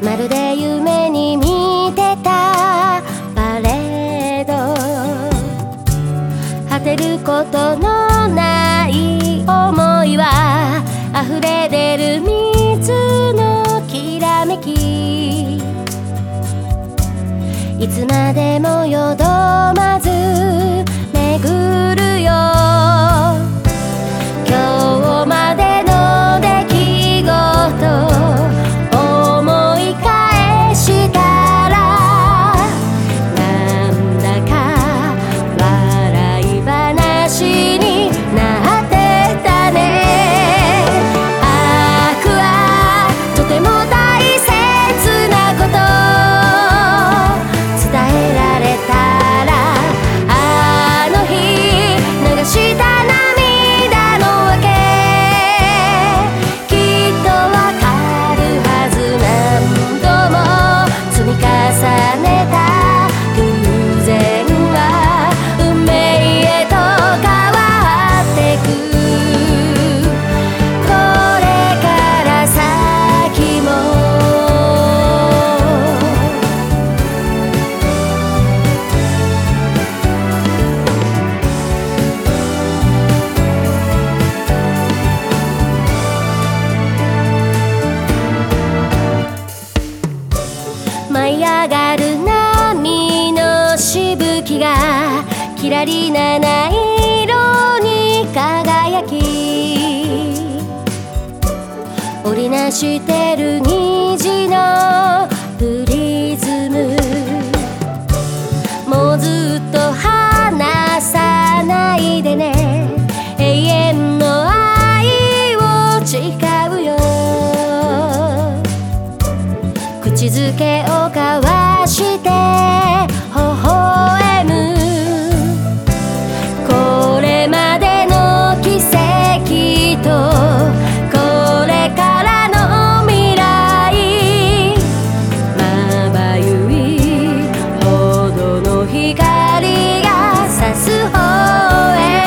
まるで夢に見てたパレード、果てることのない想いは溢れ出る水のきらめき、いつまでもよどまず巡るよ。今日までの出来事思い返したら、なんだか笑い話になってたね。悪はとても大切なこと伝えられたら、あの日流した涙のわけきっとわかるはず。何度も積み重ねた偶然は運命へと変わってく。これから先も舞い上がる波のしぶきがきらり七色に輝き、織りなしてる虹のプリズム、もうずっと離さないでね。永遠の愛を誓うよ。口づけを交わして微笑む、これまでの奇跡とこれからの未来、まばゆいほどの光が差す方へ。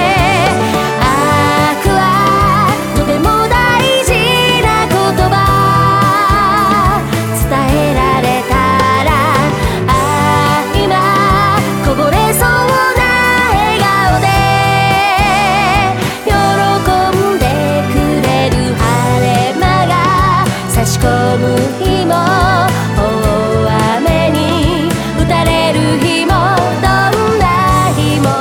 悪はとても大事な言葉伝えられたら、ああ今こぼれそうな笑顔で喜んでくれる晴れ間が差し込む日も、大雨に打たれる日も、どんな日も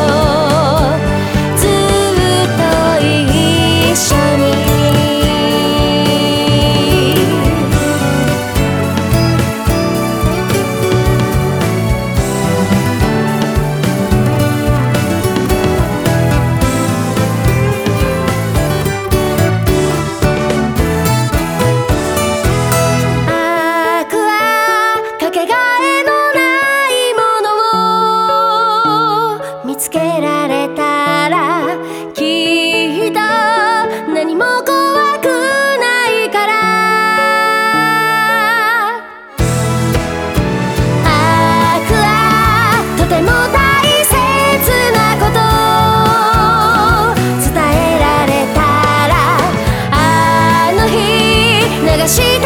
ずっと一緒に。悪はかけがえのないものを見つけられたら、きっと何も怖くないから。悪はとても大切なこと伝えられたら、あの日流し